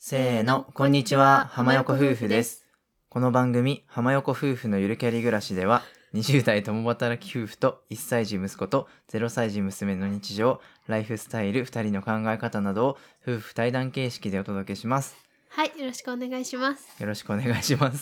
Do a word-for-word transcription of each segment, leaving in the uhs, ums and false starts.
せーの、こんにちは、浜横夫婦です。この番組、浜横夫婦のゆるキャリ暮らしでは、にじゅう代共働き夫婦といっさい児息子とゼロさい児娘の日常、ライフスタイル、ふたりの考え方などを夫婦対談形式でお届けします。 はい、よろしくお願いします。 よろしくお願いします。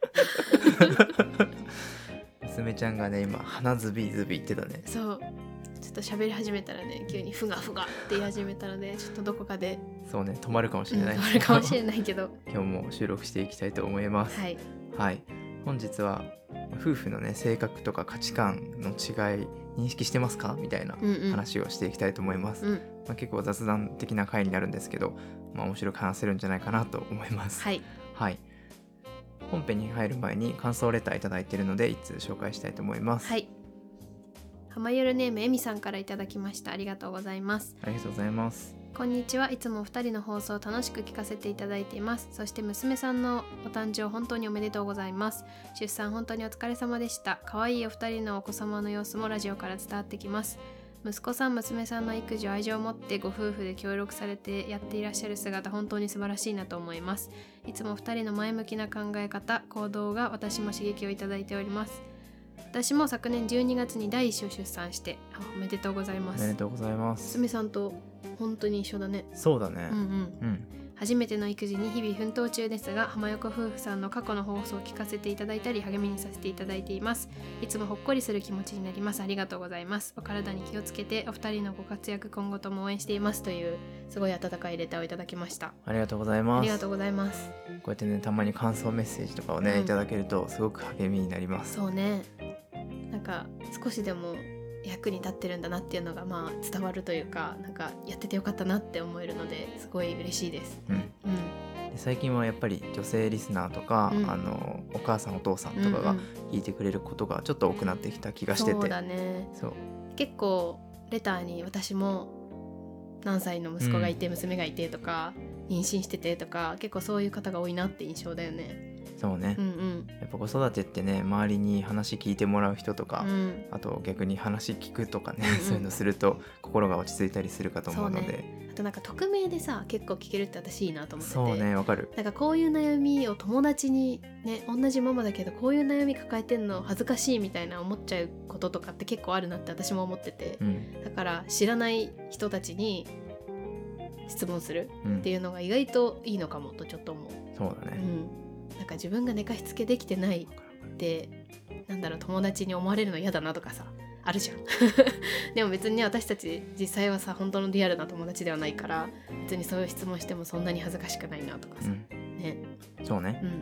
娘ちゃんがね、今、鼻ズビズビ言ってたね。 そう。ちょっと喋り始めたらね、急にふがふがって言い始めたので、ちょっとどこかでそうね、止まるかもしれない、 うん、止まるかもしれないけど今日も収録していきたいと思います。 はい、 はい、本日は夫婦のね性格とか価値観の違い認識してますかみたいな話をしていきたいと思います、 うんうんまあ、結構雑談的な回になるんですけど、まあ、面白く話せるんじゃないかなと思います。 はい、 はい、本編に入る前に感想レターいただいているので一通紹介したいと思います。 はい、浜ゆるネームえみさんからいただきました。ありがとうございます。 ありがとうございます。 こんにちは。いつもお二人の放送を楽しく聞かせていただいています。そして娘さんのお誕生本当におめでとうございます。出産本当にお疲れ様でした。可愛いお二人のお子様の様子もラジオから伝わってきます。息子さん娘さんの育児を愛情を持ってご夫婦で協力されてやっていらっしゃる姿、本当に素晴らしいなと思います。いつもお二人の前向きな考え方行動が私も刺激をいただいております。私も昨年じゅうにがつに第一子を出産して、あ、おめでとうございます。 おめでとうございます。 娘さんと本当に一緒だね。 そうだね、 うんうん、 うん、 初めての育児に日々奮闘中ですが、浜横夫婦さんの過去の放送を聞かせていただいたり励みにさせていただいています。いつもほっこりする気持ちになります。ありがとうございます。お体に気をつけてお二人のご活躍今後とも応援していますというすごい温かいレターをいただきまし。 ありがとうございます。 ありがとうございます。 こうやってねたまに感想メッセージとかをね、うん、いただけるとすごく励みになります。 そうね、なんか少しでも役に立ってるんだなっていうのがまあ伝わるというか、なんかやっててよかったなって思えるのですごい嬉しいです。 うん、うん、で最近はやっぱり女性リスナーとか、うん、あのお母さんお父さんとかが聞いてくれることがちょっと多くなってきた気がしてて、 そうだね。 そう結構レターに私も何歳の息子がいて娘がいてとか、うん、妊娠しててとか結構そういう方が多いなって印象だよね。 そうね、 うんうん、 やっぱ子育てってね周りに話聞いてもらう人とか、 うん、 あと逆に話聞くとかね、 うんうん、 そういうのすると心が落ち着いたりするかと思うので、 ね、あとなんか匿名でさ結構聞けるって私いいなと思ってて。 そうね、わかる。 なんかこういう悩みを友達にね、同じママだけどこういう悩み抱えてんの恥ずかしいみたいな思っちゃうこととかって結構あるなって私も思ってて、うん、だから知らない人たちに質問するっていうのが意外といいのかもとちょっと思う。 そうだね、 うん、なんか自分が寝かしつけできてないってなんだろう、友達に思われるの嫌だなとかさあるじゃんでも別にね、私たち実際はさ本当のリアルな友達ではないから別にそういう質問してもそんなに恥ずかしくないなとかさ、うんね、 そうね、うんうん、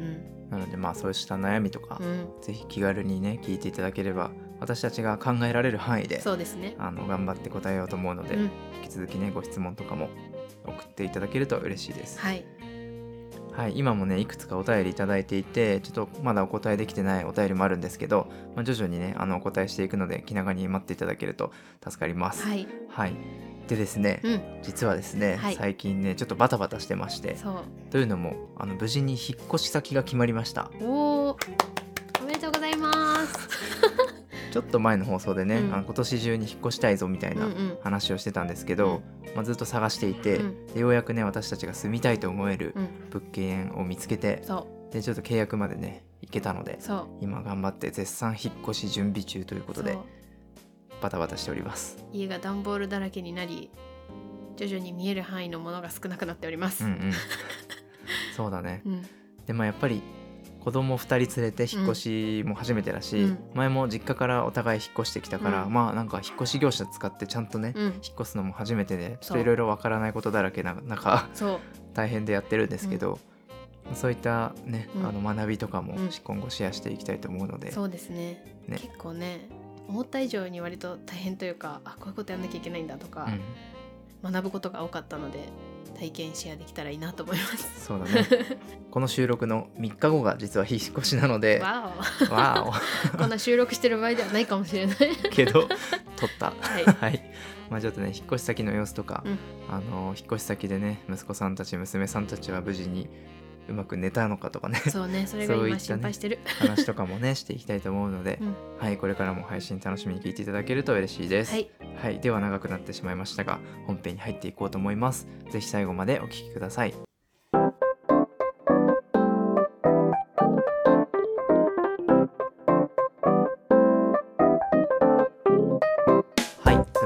なのでまあそうした悩みとか、うん、ぜひ気軽にね聞いていただければ私たちが考えられる範囲でそうですね、 あの頑張って答えようと思うので、うん、引き続きねご質問とかも送っていただけると嬉しいです。 はいはい、今もねいくつかお便りいただいていて、ちょっとまだお答えできてないお便りもあるんですけど、まあ、徐々にねあのお答えしていくので気長に待っていただけると助かります。 はい、 はい、でですね、うん、実はですね、はい、最近ねちょっとバタバタしてまして、そうというのもあの無事に引っ越し先が決まりました。 おー、おめでとうございますちょっと前の放送でね、うん、あの今年中に引っ越したいぞみたいな話をしてたんですけど、うんうんまあ、ずっと探していて、うん、でようやくね私たちが住みたいと思える物件を見つけて、うん、でちょっと契約までね行けたので今頑張って絶賛引っ越し準備中ということでバタバタしております。 家が段ボールだらけになり徐々に見える範囲のものが少なくなっております、 うんうん、そうだね、うん、でもやっぱり子供ふたり連れて引っ越しも初めてだし、うん、前も実家からお互い引っ越してきたから、うん、まあなんか引っ越し業者使ってちゃんとね、うん、引っ越すのも初めてでちょっといろいろわからないことだらけな中大変でやってるんですけど、うん、そういったね、うん、あの学びとかも今後シェアしていきたいと思うので、 そうですね、ね、結構ね思った以上に割と大変というか、あこういうことやんなきゃいけないんだとか、うん、学ぶことが多かったので体験シェアできたらいいなと思います。 そうだねこの収録のみっかごが実は引っ越しなのでわおわおこんな収録してる場合ではないかもしれないけど撮ったはい、 はい、まあ、ちょっとね引っ越し先の様子とか、うん、あの引っ越し先でね息子さんたち娘さんたちは無事にうまく寝たのかとかねそうね、それが今心配してる、 ね、話とかもねしていきたいと思うので、うん、はい、これからも配信楽しみに聞いていただけると嬉しいです。はい、はい、では長くなってしまいましたが本編に入っていこうと思います。ぜひ最後までお聞きください。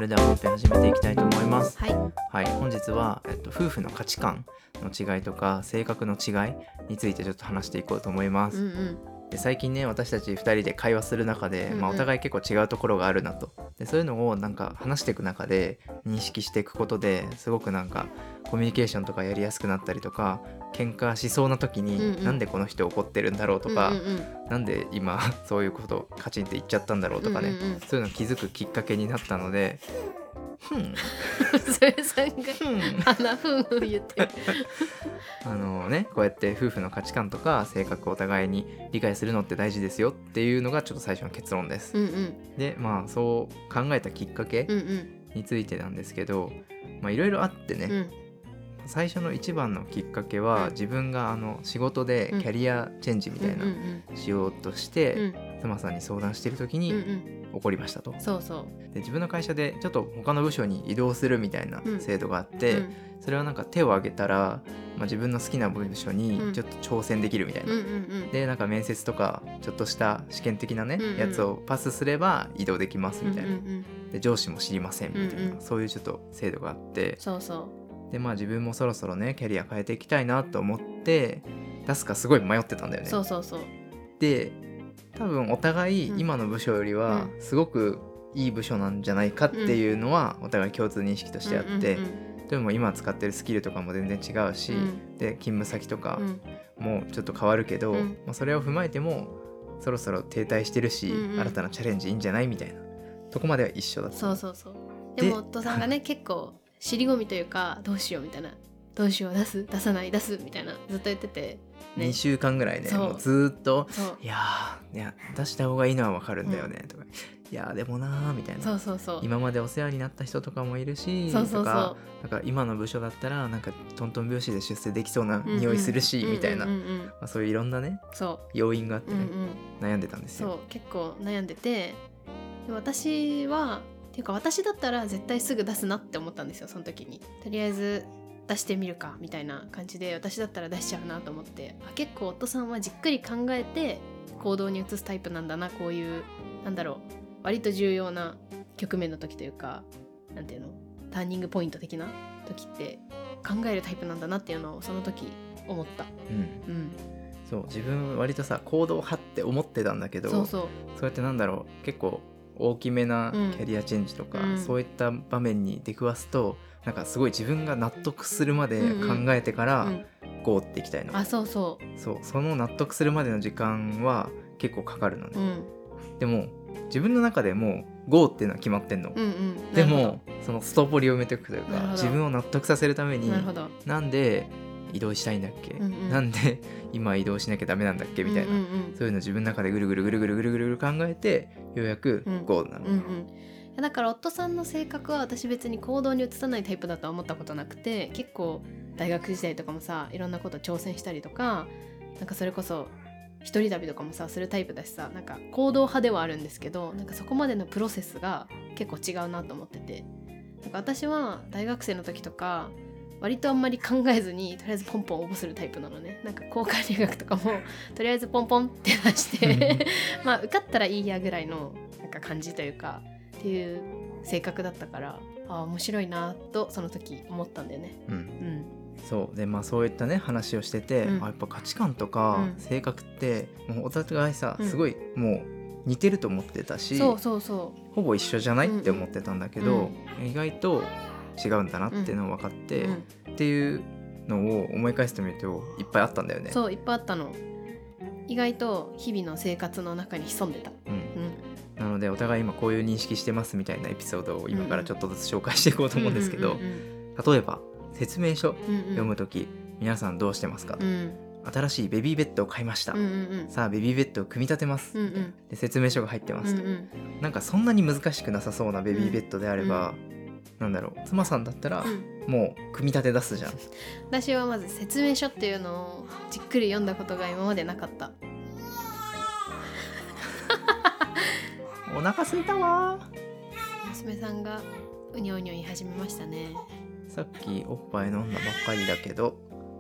れでは本編始めていきたいと思います。 はい、 はい、本日は、えっと、夫婦の価値観の違いとか性格の違いについてちょっと話していこうと思います。 うんうん、 で最近ね私たちふたりで会話する中で、 うんうんまあ、お互い結構違うところがあるなと。でそういうのをなんか話していく中で認識していくことですごくなんかコミュニケーションとかやりやすくなったりとか、喧嘩しそうな時に、 うんうん、 なんでこの人怒ってるんだろうとか、 うんうんうん、 なんで今そういうことカチンって言っちゃったんだろうとかね、 うんうんうん、 そういうの気づくきっかけになったので、ふんそれさんが鼻ふんふん言ってるあのね、こうやって夫婦の価値観とか性格をお互いに理解するのって大事ですよっていうのがちょっと最初の結論です。 うんうん、 でまあそう考えたきっかけうんうん、 についてなんですけど、まあいろいろあってね、 うん、 最初の一番のきっかけは、 うん自分があの仕事でキャリアチェンジみたいな、 うんうんしようとしうんて、妻さんに相談してる時にうんうん怒りましたと。 そうそうで自分の会社でちょっと他の部署に移動するみたいな制度があって、 うんそれはなんか手を挙げたら、まあ、自分の好きな部署にちょっと挑戦できるみたいな、 うんうんうん、 でなんか面接とかちょっとした試験的なね、 うんうんやつをパスすれば移動できますみたいな、 うんうんうん、 で上司も知りませんみたいな、 うんうん、 そういうちょっと制度があって、 そうそうでまあ自分もそろそろねキャリア変えていきたいなと思って出すかすごい迷ってたんだよね。 そうそうそう、 で多分お互いうん今の部署よりはすごくいい部署なんじゃないかっていうのはお互い共通認識としてあって、 うんうんでも今使ってるスキルとかも全然違うし、 うんで勤務先とかうんもちょっと変わるけど、 うんまあ、それを踏まえてもそろそろ停滞してるし、 うんうん新たなチャレンジいいんじゃないみたいなとこまでは一緒だった。 そうそうそう。ででも夫さんがね結構尻込みというかどうしようみたいな、どうしよう出す出さない出すみたいなずっと言ってて、ね、 にしゅうかんぐらいねそうもうずーっとそういやーいや出した方がいいのはわかるんだよね、とかいやーでもなーみたいな、 そうそうそう今までお世話になった人とかもいるし、 そうそうそうとかなんか今の部署だったらなんかトントン拍子で出世できそうな匂いするし、 うんうんみたいな、 うんうんうんまあ、そういういろんなねそ要因があってう、うんね、 うん、 悩んでたんですそうよ。 結構悩んでて、で私はっていうか私だったら絶対すぐ出すなって思ったんですよ。その時にとりあえず出してみるかみたいな感じで私だったら出しちゃうなと思って、あ結構夫さんはじっくり考えて行動に移すタイプなんだな、こういうなんだろう割と重要な局面の時というか、なんていうのターニングポイント的な時って考えるタイプなんだなっていうのをその時思った。 うんうん、 そう自分割とさ行動派って思ってたんだけど、 そうそうそうやってなんだろう結構大きめなキうんャリアチェンジとか、 うんそういった場面に出くわすとなんかすごい自分が納得するまでうん考えてからうん、 ゴーっていきたいの、 あそうそうそうその納得するまでの時間は結構かかるのね、 うんでも自分の中でもうゴーっていうのは決まってんの、 うんうん、 でなるほもそのストーポリを埋めていくというかなるほど自分を納得させるためにどなるほどなんで移動したいんだっけ、 うんうんなんで今移動しなきゃダメなんだっけみたいな、 うんうんうんそういうの自分の中でぐるぐるぐるぐるぐるぐるぐる考えてようやくうんゴーなの、 うんうん、いやだから夫さんの性格は私別に行動に移さないタイプだとは思ったことなくて、結構大学時代とかもさいろんなこと挑戦したりとか、なんかそれこそ一人旅とかもさするタイプだしさ、なんか行動派ではあるんですけど、なんかそこまでのプロセスが結構違うなと思ってて、なんか私は大学生の時とか割とあんまり考えずにとりあえずポンポン応募するタイプなのね。なんか交換留学とかもとりあえずポンポンって出してまあ受かったらいいやぐらいのなんか感じというかっていう性格だったから、あ面白いなとその時思ったんだよね。 うんうんそうでまあそういったね話をしてて、 うんあやっぱ価値観とかうん性格ってもうお互いさ、 うんすごいもう似てると思ってたし、 そうそうそほぼ一緒じゃないって思ってたんだけど、 うん意外と違うんだなっていうのが分かって、 う、うん、 っていうのを思い返してみるといっぱいあったんだよね。 そういっぱいあったの。意外と日々の生活の中に潜んでた。 うんうん、 なのでお互い今こういう認識してますみたいなエピソードを今からちょっとずつ紹介していこうと思うんですけど、 うんうん例えば説明書うんうん、 読むとき、皆さんどうしてますか、 うん新しいベビーベッドを買いました、 うんうんうん、 さあベビーベッドを組み立てます、 うんうんで説明書が入ってますと、 うんうんなんかそんなに難しくなさそうなベビーベッドであれば、なんだろう妻さんだったらうんもう組み立て出すじゃん。 私はまず説明書っていうのをじっくり読んだことが今までなかった。 お腹すいたわ。 娘さんがうにょうにょ言い始めましたね。 さっきおっぱい飲んだばっかりだけど、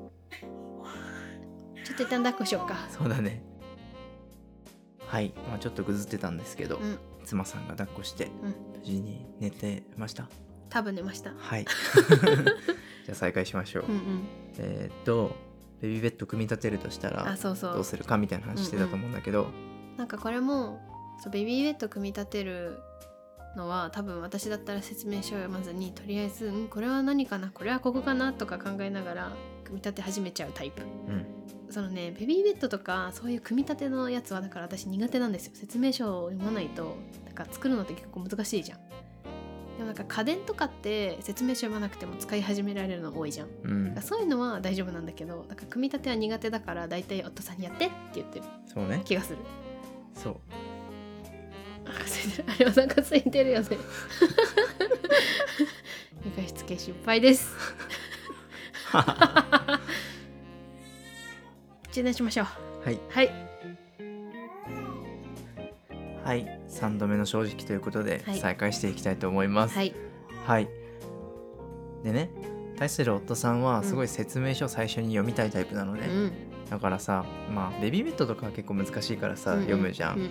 ちょっと一旦抱っこしよっか。 そうだね。はい、まあ、ちょっとぐずってたんですけど、 うん妻さんが抱っこして、うん、無事に寝てました？ 多分寝ました。 はいじゃあ再開しましょう。うん、うん、えー、っとベビーベッド組み立てるとしたらあそうそうどうするかみたいな話してたと思うんだけど、うんうん、なんかこれもそうベビーベッド組み立てるのは多分私だったら説明書を読まずにとりあえず、うん、これは何かなこれはここかなとか考えながら組み立て始めちゃうタイプ、うん、そのねベビーベッドとかそういう組み立てのやつはだから私苦手なんですよ。説明書を読まないとなんか作るのって結構難しいじゃん。でもなんか家電とかって説明書読まなくても使い始められるの多いじゃん、うん、そういうのは大丈夫なんだけどだから組み立ては苦手だからだいたい夫さんにやってって言ってるそうね気がする。 そうあれお腹空いてるよね床しつけ失敗です中断しましょう。 はいはいはいさんどめの正直ということで再開していきたいと思います。 はい、 はい、でね対する夫さんはすごい説明書を最初に読みたいタイプなので、うん、だからさ、まあベビーベッドとかは結構難しいからさ、うんうん、読むじゃん、うんうん、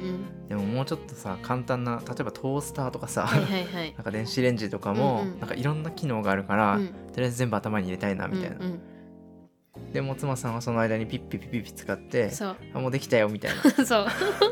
でももうちょっとさ簡単な例えばトースターとかさ、はいはいはい、なんか電子レンジとかも、うんうん、なんかいろんな機能があるから、うん、とりあえず全部頭に入れたいなみたいな、うんうん、でも妻さんはその間にピッピピピピ使ってあもうできたよみたいなそう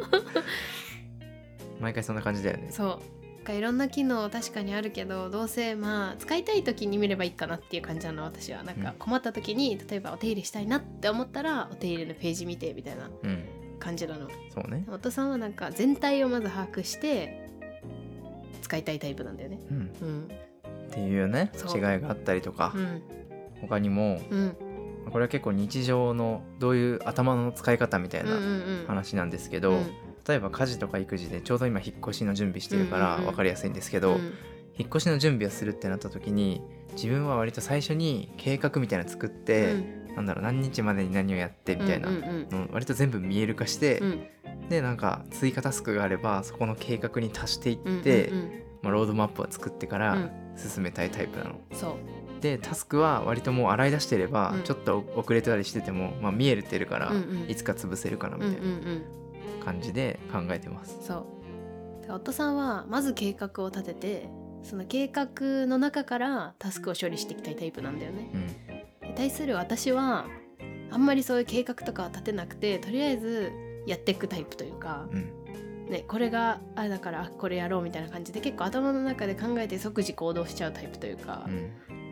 毎回そんな感じだよね。 そういろんな機能確かにあるけどどうせまあ使いたい時に見ればいいかなっていう感じなの私は。なんか困った時に、うん、例えばお手入れしたいなって思ったらお手入れのページ見てみたいな感じなの、うん、 そうね。 夫さんはなんか全体をまず把握して使いたいタイプなんだよね、うんうん、っていうね違いがあったりとか、うん、他にも、うん、これは結構日常のどういう頭の使い方みたいな話なんですけど、うんうんうん、例えば家事とか育児でちょうど今引っ越しの準備してるから分かりやすいんですけど、うんうん、引っ越しの準備をするってなった時に自分は割と最初に計画みたいなの作って、うん、なんだろう何日までに何をやってみたいなの割と全部見える化して、うん、でなんか追加タスクがあればそこの計画に足していって、うんうんうんまあ、ロードマップは作ってから進めたいタイプなの、 うん、そうでタスクは割ともう洗い出してれば、うん、ちょっと遅れてたりしてても、まあ、見えてるから、うんうん、いつか潰せるかなみたいな、うんうんうん感じで考えてます。 そうで夫さんはまず計画を立ててその計画の中からタスクを処理していきたいタイプなんだよね、うん、で対する私はあんまりそういう計画とかは立てなくてとりあえずやっていくタイプというか、うんね、これがあれだからこれやろうみたいな感じで結構頭の中で考えて即時行動しちゃうタイプというか、うん、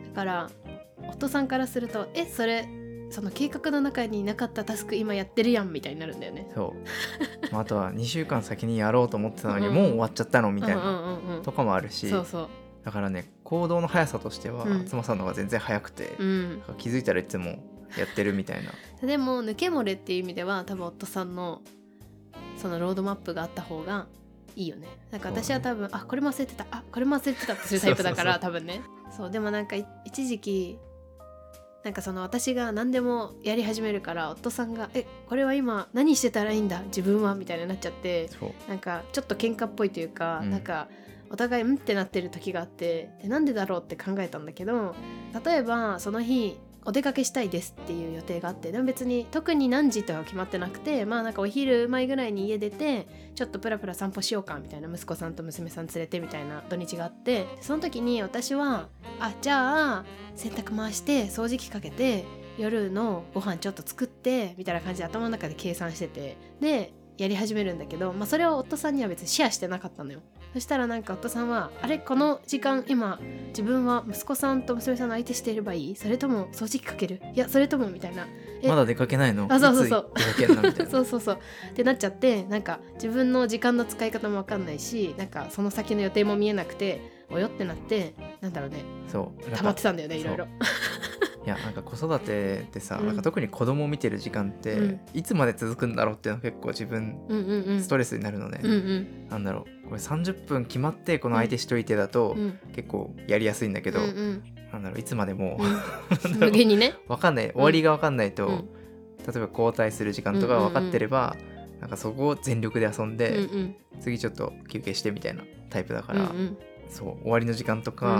だから夫さんからするとえそれその計画の中になかったタスク今やってるやんみたいになるんだよね。 そうあとはにしゅうかん先にやろうと思ってたのにもう終わっちゃったのみたいなとかもあるし、そうそうだからね行動の速さとしては、うん、妻さんの方が全然速くて、うん、気づいたらいつもやってるみたいなでも抜け漏れっていう意味では多分夫さんのそのロードマップがあった方がいいよね。なんか私は多分、ね、あこれも忘れてたあこれも忘れてたってするタイプだからそうそうそう多分ねそうでもなんか一時期なんかその私が何でもやり始めるから夫さんがえこれは今何してたらいいんだ自分はみたいになっちゃってなんかちょっと喧嘩っぽいというか、うん、なんかお互いうんってなってる時があってでなんでだろうって考えたんだけど例えばその日お出かけしたいですっていう予定があってでも別に特に何時とは決まってなくてまあなんかお昼前ぐらいに家出てちょっとプラプラ散歩しようかみたいな息子さんと娘さん連れてみたいな土日があってその時に私はあじゃあ洗濯回して掃除機かけて夜のご飯ちょっと作ってみたいな感じで頭の中で計算しててでやり始めるんだけど、まあ、それを夫さんには別にシェアしてなかったのよ。そしたらなんか夫さんはあれこの時間今自分は息子さんと娘さんの相手していればいいそれとも掃除機かけるいやそれともみたいなまだ出かけないのあそうそうそういつ出かけんのみたいなそうそうそうってなっちゃってなんか自分の時間の使い方も分かんないしなんかその先の予定も見えなくておよってなってなんだろうねそう溜まってたんだよねいろいろいやなんか子育てってさ、うん、なんか特に子供を見てる時間って、うん、いつまで続くんだろうっていうのは結構自分、うんうんうん、ストレスになるのね、うんうん、なんだろうこれさんじゅっぷん決まってこの相手しといてだと、うん、結構やりやすいんだけど、うんうん、なんだろういつまでも、 うん、無限にね分かんない終わりが分かんないと、うん、例えば交代する時間とか分かってれば、うんうんうん、なんかそこを全力で遊んで、うんうん、次ちょっと休憩してみたいなタイプだから、うんうん、そう終わりの時間とか、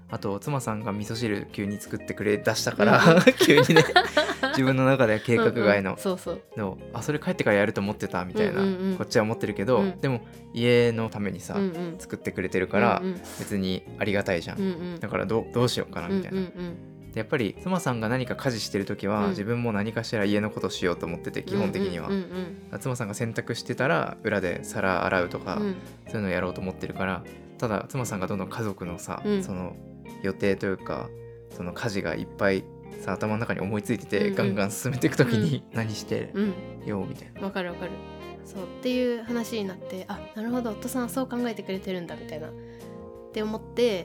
あと妻さんが味噌汁急に作ってくれ出したから、うん、急にね自分の中では計画外の、 うんうん、そうそうのあそれ帰ってからやると思ってたみたいな、 うんうんうん、 こっちは思ってるけど、うん、でも家のためにさ、うんうん、作ってくれてるから、うんうん、別にありがたいじゃん、うんうん、だから ど, どうしようかなみたいな、うんうんうん、でやっぱり妻さんが何か家事してる時は、うん、自分も何かしら家のことしようと思ってて基本的には、うんうんうんうん、妻さんが洗濯してたら裏で皿洗うとか、うん、そういうのをやろうと思ってるから、ただ妻さんがどんどん家族のさ、うん、その予定というかその家事がいっぱいさ頭の中に思いついてて、うんうん、ガンガン進めていくときに、うん、何してよみたいな。 わかるわかる。そうっていう話になって、あ、なるほど夫さんはそう考えてくれてるんだみたいなって思って、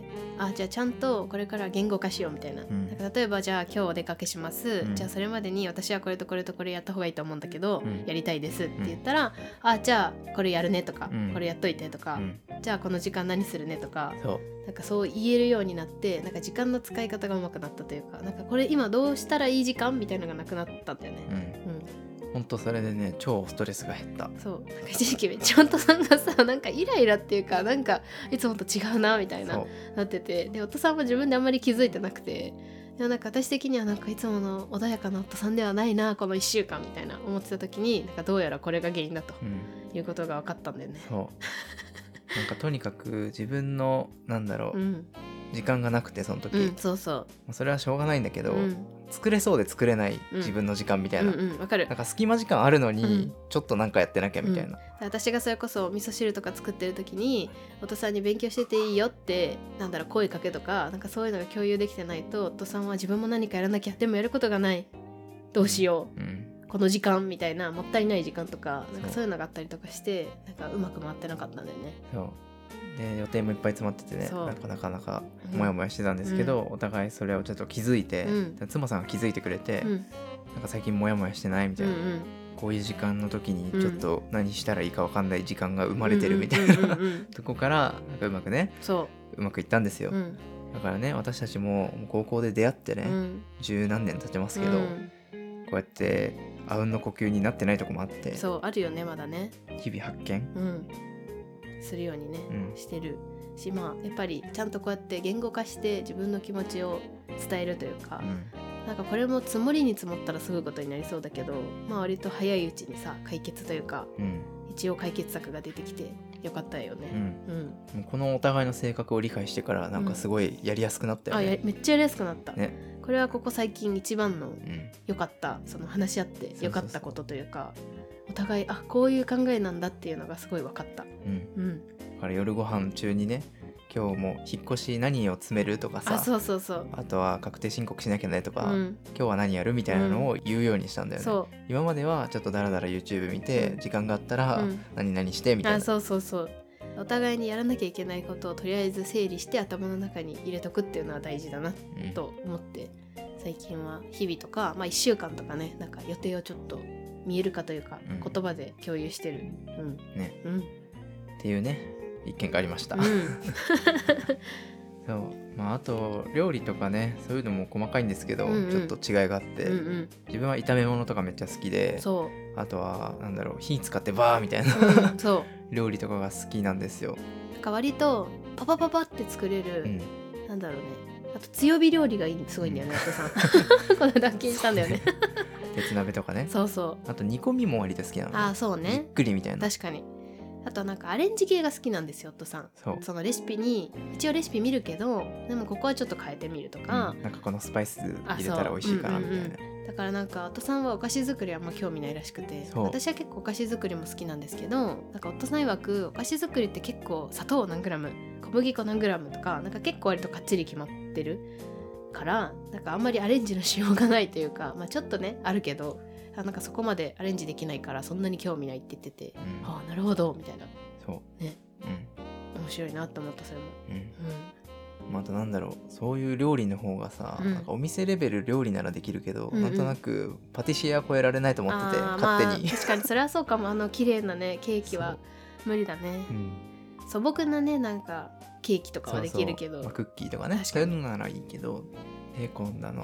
あ、じゃあちゃんとこれから言語化しようみたいな、うん、なんか例えばじゃあ今日お出かけします、うん、じゃあそれまでに私はこれとこれとこれやった方がいいと思うんだけど、うん、やりたいですって言ったら、うん、あ、じゃあこれやるねとか、うん、これやっといてとか、うん、じゃあこの時間何するねとか、そうなんかそう言えるようになって、なんか時間の使い方が上手くなったというか、なんかこれ今どうしたらいい時間みたいなのがなくなったんだよね。うん、うんほんとそれでね超ストレスが減った。 そうなんか一時期めっちゃ夫さんがさなんかイライラっていうかなんかいつもと違うなみたいななってて、で夫さんも自分であんまり気づいてなくて、でもなんか私的にはなんかいつもの穏やかな夫さんではないなこのいっしゅうかんみたいな思ってた時に、なんかどうやらこれが原因だと、うん、いうことが分かったんだよね。 そうなんかとにかく自分のなんだろう、うん、時間がなくてその時、 うん、そうそうそれはしょうがないんだけど、 うん、 作れそうで作れない自分の時間みたいな、 うんうんうん、わかる。 なんか隙間時間あるのにちょっとなんかやってなきゃみたいな、 うん、私がそれこそ味噌汁とか作ってる時に夫さんに勉強してていいよってなんだろう声かけとかなんかそういうのが共有できてないと、夫さんは自分も何かやらなきゃでもやることがないどうしよう、うん、この時間みたいなもったいない時間とかなんかそういうのがあったりとかしてなんかうまく回ってなかったんだよね。 そうで予定もいっぱい詰まっててね、なんかなかなかモヤモヤしてたんですけど、うん、お互いそれをちょっと気づいて、うん、妻さんが気づいてくれて、うん、なんか最近モヤモヤしてないみたいな、うんうん、こういう時間の時にちょっと何したらいいか分かんない時間が生まれてるみたいなとこからなんかうまくねそううまくいったんですよ、うん、だからね私たちも高校で出会ってね、うん、十何年経ってますけど、うん、こうやってあうんの呼吸になってないとこもあって、 そうあるよねまだね、 日々発見、うんするようにね、うん、してるし、まあやっぱりちゃんとこうやって言語化して自分の気持ちを伝えるというか、うん、なんかこれも積もりに積もったらすぐことになりそうだけど、まあ割と早いうちにさ解決というか、うん、一応解決策が出てきてよかったよね、うんうん、もうこのお互いの性格を理解してからなんかすごいやりやすくなったよね、うん、 あやめっちゃやりやすくなった、ね、これはここ最近一番の良かった、その話し合って良かったことというか、そうそうそう、お互いあこういう考えなんだっていうのがすごい分かった、うんうん、 だから夜ご飯中にね今日も引っ越し何を詰めるとかさ、 あそうそうそう、 あとは確定申告しなきゃねとか、うん、今日は何やるみたいなのを言うようにしたんだよね、うん、今まではちょっとダラダラ YouTube 見て、うん、時間があったら何々してみたいな、 あそうそうそう、お互いにやらなきゃいけないことをとりあえず整理して頭の中に入れとくっていうのは大事だなと思って、うん、最近は日々とか、まあ、いっしゅうかんとかねなんか予定をちょっと見えるかというか、うん、言葉で共有してる、うんねうん、っていうね一見がありました、うん、そう、まあ、あと料理とかねそういうのも細かいんですけど、うんうん、ちょっと違いがあって、うんうん、自分は炒め物とかめっちゃ好きで、そうあとはなんだろう火使ってバーみたいな、うん、そう料理とかが好きなんですよ。 なんか割とパパパパって作れる、うん、なんだろうね、あと強火料理がいいすごいんだよね、夫さんこの脱菌したんだよね鉄鍋とかね、 そうそう、 あと煮込みも割と好きなの、ね、 あそうね、 じっくりみたいな、 確かに。あとなんかアレンジ系が好きなんですよ夫さん。 そ, そのレシピに一応レシピ見るけどでもここはちょっと変えてみるとか、 うん、なんかこのスパイス入れたら美味しいかなみたいな、うんうんうん、 だからなんか夫さんはお菓子作りはあんま興味ないらしくて、私は結構お菓子作りも好きなんですけど、なんか夫さん曰くお菓子作りって結構砂糖何グラム小麦粉何グラムとかなんか結構割とかっちり決まってるからなんかあんまりアレンジのしようがないというか、まあ、ちょっとねあるけどなんかそこまでアレンジできないからそんなに興味ないって言ってて、うん、ああなるほどみたいな、そうね、うん、面白いなと思ったそれも、うんうん、またなんだろうそういう料理の方がさ、うん、なんかお店レベル料理ならできるけど、うんうん、なんとなくパティシエは超えられないと思ってて勝手に、 まあ、確かにそれはそうかもあの綺麗なねケーキは無理だね、うん、素朴なねなんかケーキとかはできるけど、 そうそう、まあ、クッキーとかねそういうのならいいけどえこんなのは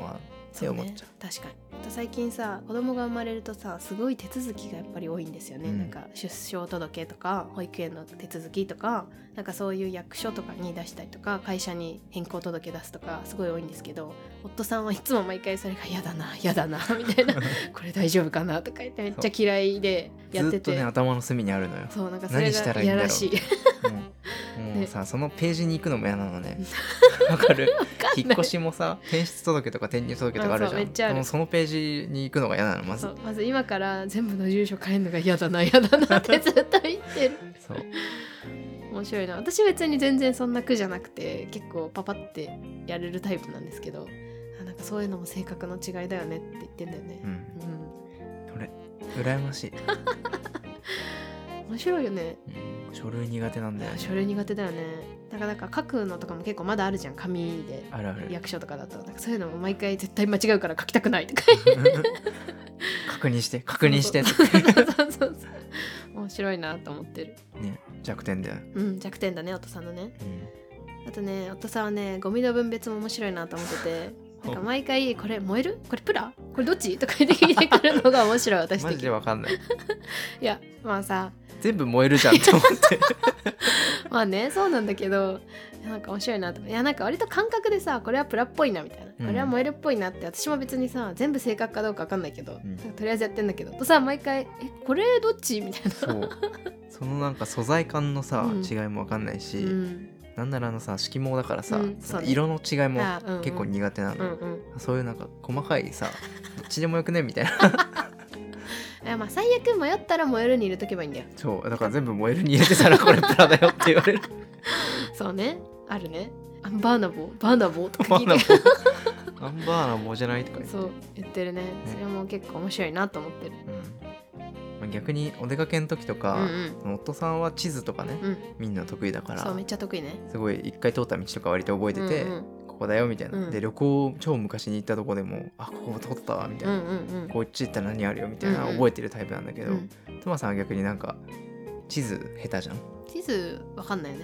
って思っちゃう。 確かに。あと最近さ子供が生まれるとさすごい手続きがやっぱり多いんですよね、うん、なんか出生届とか保育園の手続きとかなんかそういう役所とかに出したりとか会社に変更届出すとかすごい多いんですけど、夫さんはいつも毎回それが嫌だな嫌だなみたいなこれ大丈夫かなとか言ってめっちゃ嫌いでやってて、ずっとね頭の隅にあるのよ。 そうなんかそれが嫌らしい。 もう、もうさそのページに行くのも嫌なのね。わかる。引っ越しもさ転出届とか転入届とかあるじゃん。そうめっちゃある。もうそのページに行くのが嫌なのまず。 そうまず今から全部の住所変えるのが嫌だな嫌だなってずっと言ってる。そう面白いな。私別に全然そんな苦じゃなくて結構パパってやれるタイプなんですけど、なんかそういうのも性格の違いだよねって言ってんだよね。うん、うん、 それ羨ましい。 面白いよね、 うん、書類苦手なんだよね。 書類苦手だよね。だからなんか書くのとかも結構まだあるじゃん紙で。 あるある。 役所とかだとなんかそういうのも毎回絶対間違うから書きたくないとか確認して確認してそうそうそうそう面白いなと思ってるね。弱点だよ。 うん弱点だね夫さんのね、うん、あとね夫さんはねゴミの分別も面白いなと思っててなんか毎回これ燃えるこれプラこれどっちとか言って聞いてくるのが面白い私的に。 マジでわかんない。いやまあさ全部燃えるじゃんって思ってまあねそうなんだけどなんか面白いなと。いやなんか割と感覚でさこれはプラっぽいなみたいな、うん、これは燃えるっぽいなって私も別にさ全部正確かどうか分かんないけど、うん、とりあえずやってんだけどとさ毎回えこれどっちみたいな。 そうそのなんか素材感のさ、うん、違いも分かんないし、うん、なんならあのさ色毛だからさ、うん、その色の違いも結構苦手なの、うんうん、そういうなんか細かいさどっちでもよくねみたいないやまあ最悪迷ったら燃えるに入れとけばいいんだよ。 そうだから全部燃えるに入れてたらこれプラだよって言われるそうねあるね。アンバーナボーバーナボーとか聞いてアンバーナボーじゃないとか言ってそう言ってるね。それも結構面白いなと思ってる、 うん、逆にお出かけの時とか、うんうん、夫さんは地図とかね、うん、みんな得意だからそうめっちゃ得意ね。 すごい一回通った道とか割と覚えてて、うんうんここだよみたいな、うん、で旅行超昔に行ったとこでもあここ通ったみたいな、うんうんうん、こっち行ったら何あるよみたいな、うんうん、覚えてるタイプなんだけど、うん、トマさんは逆になんか地図下手じゃん。 地図わかんないよね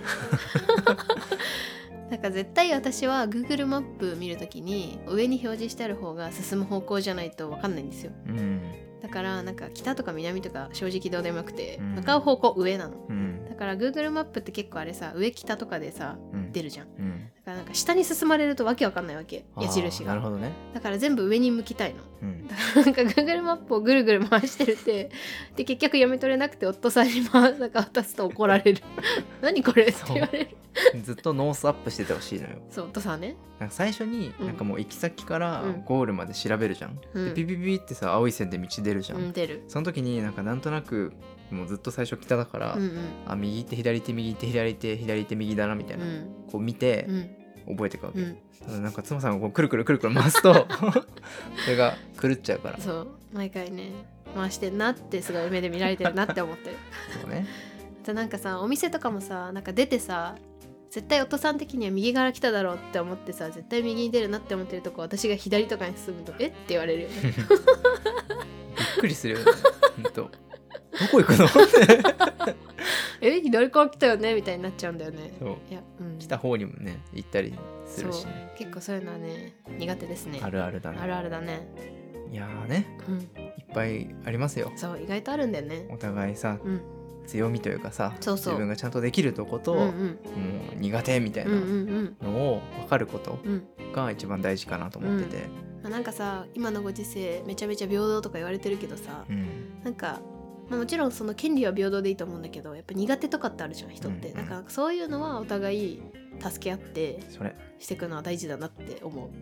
なんか絶対私は Google マップ見るときに上に表示してある方が進む方向じゃないとわかんないんですよ、うん、だからなんか北とか南とか正直どうでもよくて、うん、向かう方向上なの、うん、だから Google マップって結構あれさ上北とかでさ、うん、出るじゃん、うん、だからなんか下に進まれるとわけわかんないわけ矢印が。 なるほどね。 だから全部上に向きたいの、うん、だからなんか Google マップをぐるぐる回してるってで結局読み取れなくて夫さんに回なんか渡すと怒られる何これって言われるずっとノースアップしててほしいのよ。 そう夫さんねなんか最初になんかもう行き先からゴールまで調べるじゃん、うん、でピピピってさ青い線で道出るじゃん、うん、出る。その時になんかなんとなくもうずっと最初北だから、うんうん、あ右手左手右手左手左手右だなみたいな、うん、こう見て、うん、覚えていくわけ、うん、なんか妻さんがこうくるくるくるくる回すとそれが狂っちゃうから。 そう毎回ね回してんなってすごい目で見られてるなって思ってるそうね。 あとなんかさお店とかもさなんか出てさ絶対夫さん的には右から来ただろうって思ってさ絶対右に出るなって思ってるとこ私が左とかに進むとえって言われるよねびっくりするよねほんとどこ行くのえ左から来たよねみたいになっちゃうんだよね。そういや、うん、来た方にもね行ったりするしね。 結構そういうのはね苦手ですね。 あるあるだね。 あるあるだね。 いやーね、うん、いっぱいありますよ。 そう意外とあるんだよね。 お互いさ、うん強みというかさそうそう自分がちゃんとできるとこと、うんうん、もう苦手みたいなのを分かることが一番大事かなと思ってて、 うん、なんかさ今のご時世めちゃめちゃ平等とか言われてるけどさ、うん、なんか、まあ、もちろんその権利は平等でいいと思うんだけどやっぱ苦手とかってあるじゃん人って、うんうん、なんかそういうのはお互い助け合ってしていくのは大事だなって思う、うんうん、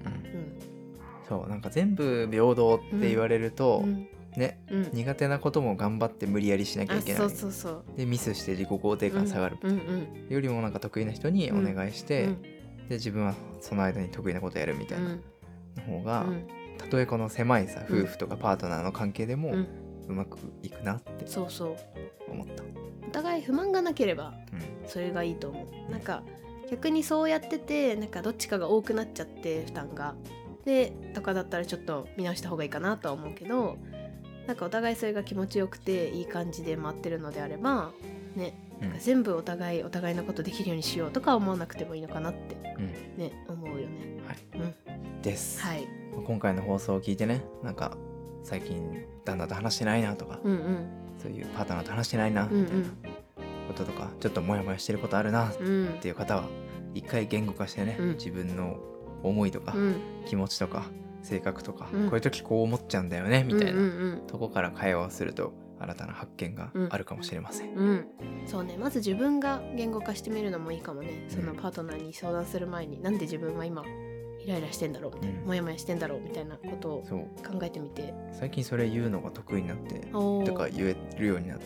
そうなんか全部平等って言われると、うんうんねうん、苦手なことも頑張って無理やりしなきゃいけない。そうそうそうでミスして自己肯定感下がる、うんうんうん、よりもなんか得意な人にお願いして、うん、で自分はその間に得意なことやるみたいなの方が、うん、たとえこの狭いさ夫婦とかパートナーの関係でもうまくいくなって思った、うん、そうそうお互い不満がなければそれがいいと思う、うん、なんか逆にそうやっててなんかどっちかが多くなっちゃって負担がでとかだったらちょっと見直した方がいいかなとは思うけどなんかお互いそれが気持ちよくていい感じで回ってるのであればね、 なんか全部お互いお互いのことできるようにしようとか思わなくてもいいのかなって、 うんね、思うよね。 はい、 うん、 です、 はい、 今回の放送を聞いてね、なんか最近旦那と話してないなとか、 うんうん、 そういうパートナーと話してないなみたいなこととか、うんうん、ちょっとモヤモヤしてることあるなっていう方は一回言語化してね、うん、自分の思いとか、うん、気持ちとか性格とか、うん、こういう時こう思っちゃうんだよねみたいな、うんうんうん、とこから会話をすると新たな発見があるかもしれません、 うんうん、そうね、まず自分が言語化してみるのもいいかもね。そのパートナーに相談する前に、なんで自分は今イライラしてんだろうみたいな、うん、もやもやしてんだろうみたいなことを考えてみて、 最近それ言うのが得意になってとか言えるようになって、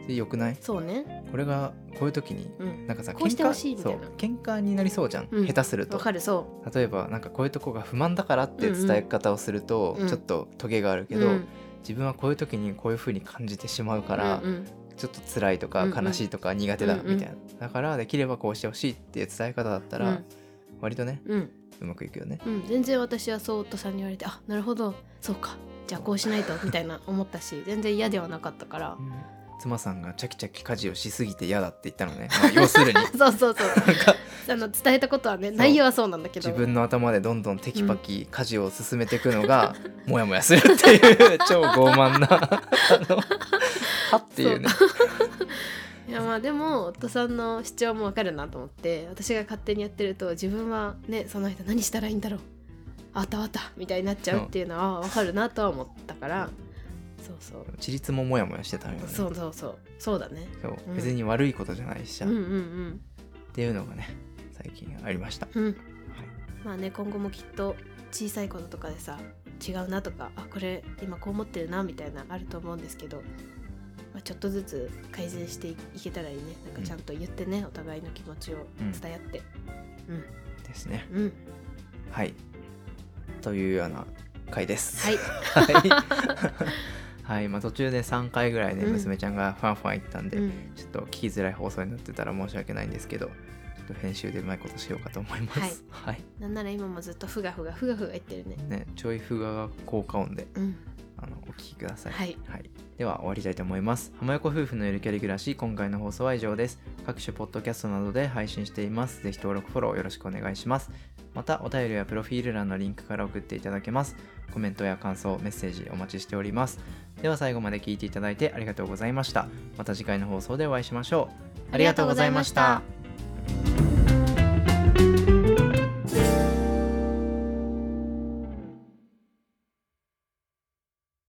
でよくない？そうね、これがこういう時に、うん、なんかさ、 こうしてほしいみたいな、 そう喧嘩になりそうじゃん、うん、下手すると。 わかる。そう、 例えばなんかこういうとこが不満だからって伝え方をすると、うんうん、ちょっとトゲがあるけど、うん、自分はこういう時にこういう風に感じてしまうから、うんうん、ちょっと辛いとか悲しいとか苦手だみたいな、うんうん、だからできればこうしてほしいっていう伝え方だったら、うん、割とね、うん、うまくいくよね、うん、 全然私はそう夫さんに言われて、あ、なるほど、そうか、じゃあこうしないとみたいな思ったし、全然嫌ではなかったから、うん、 妻さんがチャキチャキ家事をしすぎて嫌だって言ったのね、まあ、要するにそうそうそうあの伝えたことはね、内容はそうなんだけど、 自分の頭でどんどんテキパキ家事を進めていくのが、うん、モヤモヤするっていう超傲慢なあのはっていうねいや、まあでも夫さんの主張もわかるなと思って、私が勝手にやってると自分はね、その人何したらいいんだろう、あったあったみたいになっちゃうっていうのはわかるなとは思ったから、そうそう、 自立もモヤモヤしてたのよね。 そうそうそう、そうだね。 そう、うん、別に悪いことじゃないしさ、 うんうんうん、 っていうのがね最近ありました、 うんはい、まあね、今後もきっと小さいこととかでさ、違うなとか、あ、これ今こう思ってるなみたいなあると思うんですけど、まあ、ちょっとずつ改善していけたらいいね。なんかちゃんと言ってね、うん、お互いの気持ちを伝え合って、うんうん、 ですね、 うん、 はいというような回です。 はい、 はい、まあ、途中でさんかいぐらいね、うん、娘ちゃんがファンファン言ったんで、うん、ちょっと聞きづらい放送になってたら申し訳ないんですけど、ちょっと編集でうまいことしようかと思います。はい、はい、 なんなら今もずっとふがふがふがふが言ってるね。 ね、ちょいふがが効果音で、うん、あのお聞きください。はい、はい、では終わりたいと思います。浜横夫婦のゆるキャリ暮らし、今回の放送は以上です。各種ポッドキャストなどで配信しています。ぜひ登録フォローよろしくお願いします。またお便りやプロフィール欄のリンクから送っていただけます。コメントや感想、メッセージお待ちしております。では最後まで聞いていただいてありがとうございました。また次回の放送でお会いしましょう。ありがとうございました。